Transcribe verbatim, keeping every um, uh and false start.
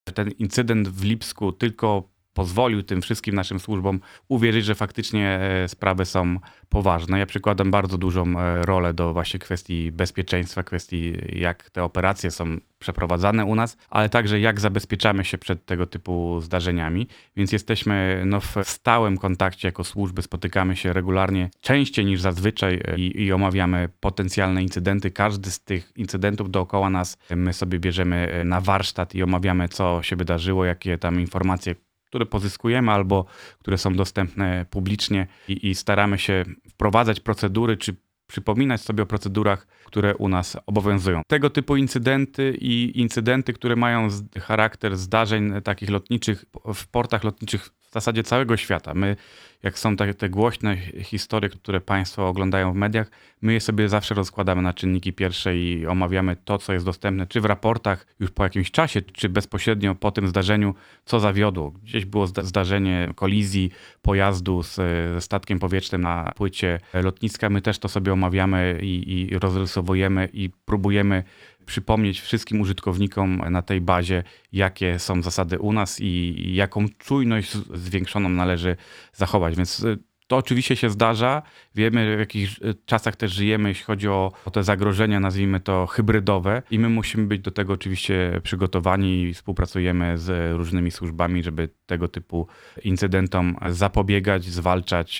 Ten incydent w Lipsku tylko pozwolił tym wszystkim naszym służbom uwierzyć, że faktycznie e, sprawy są poważne. Ja przykładam bardzo dużą e, rolę do właśnie kwestii bezpieczeństwa, kwestii jak te operacje są przeprowadzane u nas, ale także jak zabezpieczamy się przed tego typu zdarzeniami. Więc jesteśmy no, w stałym kontakcie jako służby, spotykamy się regularnie, częściej niż zazwyczaj e, i, i omawiamy potencjalne incydenty. Każdy z tych incydentów dookoła nas e, my sobie bierzemy e, na warsztat i omawiamy, co się wydarzyło, jakie tam informacje które pozyskujemy albo które są dostępne publicznie i, i staramy się wprowadzać procedury czy przypominać sobie o procedurach, które u nas obowiązują. Tego typu incydenty i incydenty, które mają charakter zdarzeń takich lotniczych w portach lotniczych w zasadzie całego świata. My, jak są te, te głośne historie, które Państwo oglądają w mediach, my je sobie zawsze rozkładamy na czynniki pierwsze i omawiamy to, co jest dostępne, czy w raportach już po jakimś czasie, czy bezpośrednio po tym zdarzeniu, co zawiodło. Gdzieś było zdarzenie kolizji pojazdu z, ze statkiem powietrznym na płycie lotniska. My też to sobie omawiamy i, i rozrysowujemy i próbujemy przypomnieć wszystkim użytkownikom na tej bazie, jakie są zasady u nas i jaką czujność zwiększoną należy zachować. Więc to oczywiście się zdarza. Wiemy, w jakich czasach też żyjemy, jeśli chodzi o, o te zagrożenia, nazwijmy to hybrydowe i my musimy być do tego oczywiście przygotowani i współpracujemy z różnymi służbami, żeby tego typu incydentom zapobiegać, zwalczać